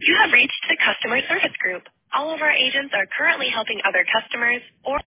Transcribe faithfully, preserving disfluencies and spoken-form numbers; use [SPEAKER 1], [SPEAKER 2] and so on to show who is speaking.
[SPEAKER 1] You have reached the customer service group. All of our agents are currently helping other customers or